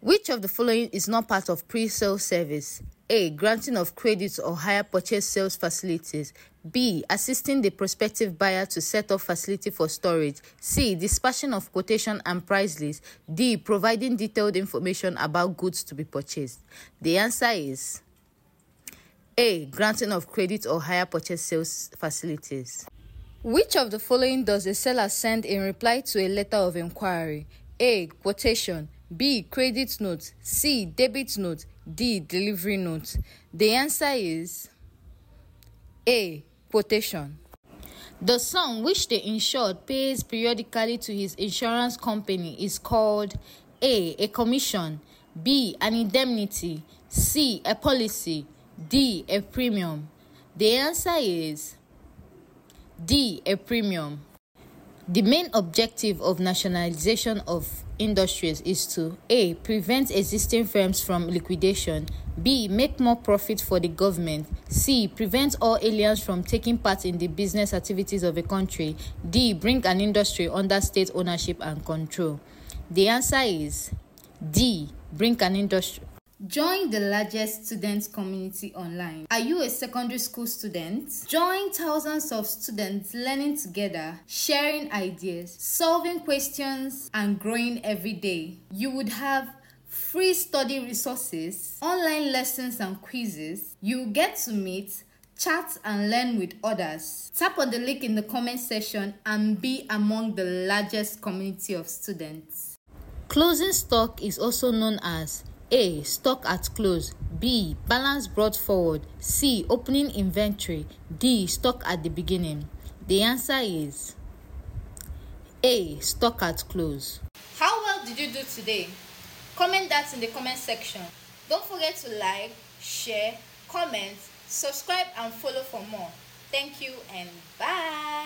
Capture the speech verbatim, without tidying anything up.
Which of the following is not part of pre-sale service? A. Granting of credit or hire purchase sales facilities. B. Assisting the prospective buyer to set up facility for storage. C. Dispatching of quotation and price list. D. Providing detailed information about goods to be purchased. The answer is A. Granting of credit or hire purchase sales facilities. Which of the following does a seller send in reply to a letter of inquiry? A. Quotation. B. Credit note. C. Debit note. D. Delivery note. The answer is A. Quotation. The sum which the insured pays periodically to his insurance company is called A. A commission. B. An indemnity. C. A policy. D. A premium. The answer is D. A premium. The main objective of nationalization of industries is to A. Prevent existing firms from liquidation. B. Make more profit for the government. C. Prevent all aliens from taking part in the business activities of a country. D. Bring an industry under state ownership and control. The answer is D. Bring an industry. Join the largest student community online. Are you a secondary school student? Join thousands of students learning together, sharing ideas, solving questions, and growing every day. You would have free study resources, online lessons and quizzes. You get to meet, chat, and learn with others. Tap on the link in the comment section and be among the largest community of students. Closing stock is also known as A. Stock at close. B. Balance brought forward. C. Opening inventory. D. Stock at the beginning. The answer is A. Stock at close. How well did you do today? Comment that in the comment section. Don't forget to like, share, comment, subscribe, and follow for more. Thank you and bye.